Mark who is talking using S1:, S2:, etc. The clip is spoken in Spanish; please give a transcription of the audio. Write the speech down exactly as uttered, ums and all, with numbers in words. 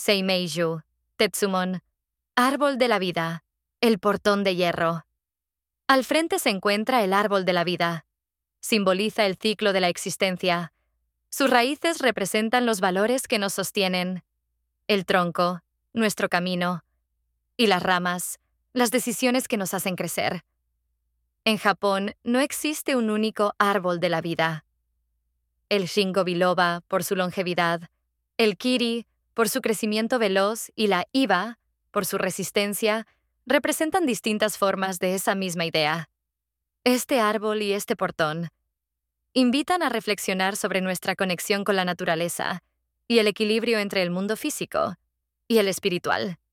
S1: Seimeiju, Tetsumon, árbol de la vida, el portón de hierro. Al frente se encuentra el árbol de la vida. Simboliza el ciclo de la existencia. Sus raíces representan los valores que nos sostienen. El tronco, nuestro camino. Y las ramas, las decisiones que nos hacen crecer. En Japón no existe un único árbol de la vida. El Ginkgo biloba por su longevidad, el Kiri por su crecimiento veloz y la Iba por su resistencia representan distintas formas de esa misma idea. Este árbol y este portón invitan a reflexionar sobre nuestra conexión con la naturaleza y el equilibrio entre el mundo físico y el espiritual.